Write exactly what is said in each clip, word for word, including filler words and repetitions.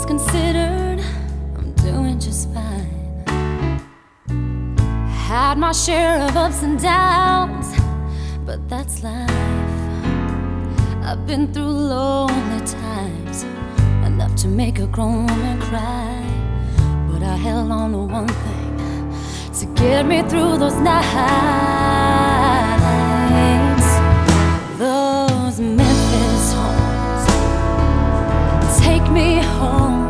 things considered, I'm doing just fine. Had my share of ups and downs, but that's life. I've been through lonely times, enough to make a grown woman cry. But I held on to one thing to get me through those nights. Those Memphis homes take me home.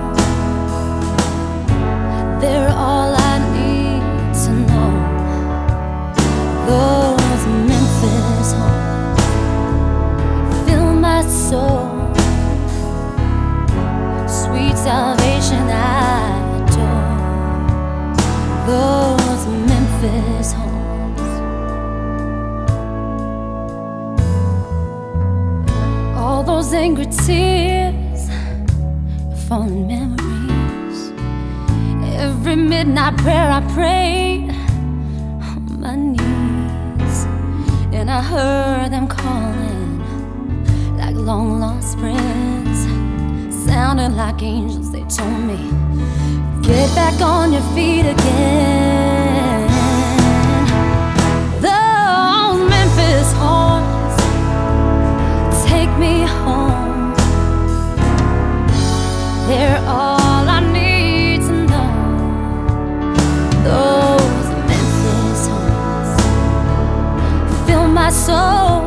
They're all I need to know. Those Memphis homes fill my soul. Sweet salvation I adore. Those Memphis homes. All those angry tears, falling memories. Every midnight prayer I prayed on my knees, and I heard them calling like long lost friends, sounding like angels. They told me, get back on your feet again. Those Memphis horns take me home. They're all I need to know. Those Memphis horns fill my soul.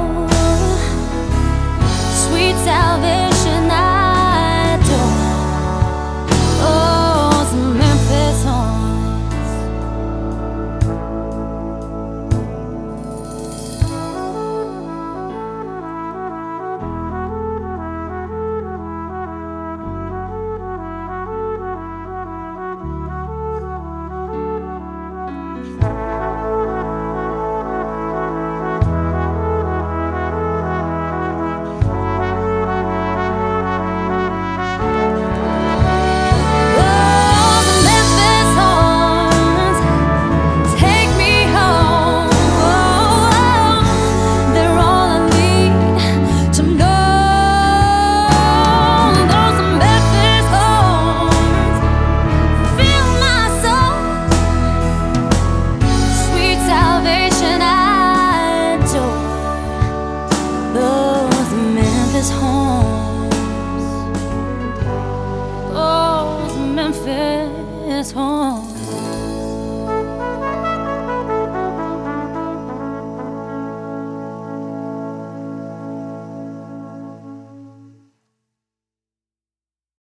Sweet salvation I adore. Those Memphis horns. Memphis homes, those Memphis homes.